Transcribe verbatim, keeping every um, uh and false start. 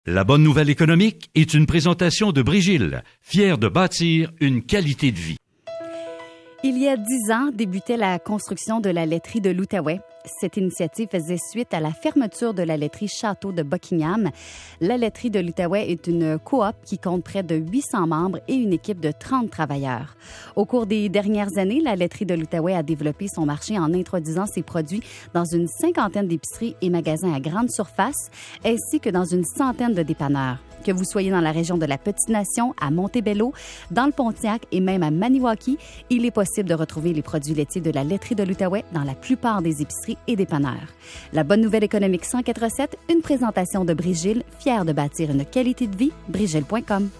La bonne nouvelle économique est une présentation de Brigil, fière de bâtir une qualité de vie. Il y a dix ans, débutait la construction de la laiterie de l'Outaouais. Cette initiative faisait suite à la fermeture de la laiterie Château de Buckingham. La laiterie de l'Outaouais est une coop qui compte près de huit cents membres et une équipe de trente travailleurs. Au cours des dernières années, la laiterie de l'Outaouais a développé son marché en introduisant ses produits dans une cinquantaine d'épiceries et magasins à grande surface, ainsi que dans une centaine de dépanneurs. Que vous soyez dans la région de la Petite-Nation, à Montebello, dans le Pontiac et même à Maniwaki, il est possible de retrouver les produits laitiers de la laiterie de l'Outaouais dans la plupart des épiceries et dépanneurs. La bonne nouvelle économique cent quatre sept, une présentation de Brigil, fière de bâtir une qualité de vie, brigil point com.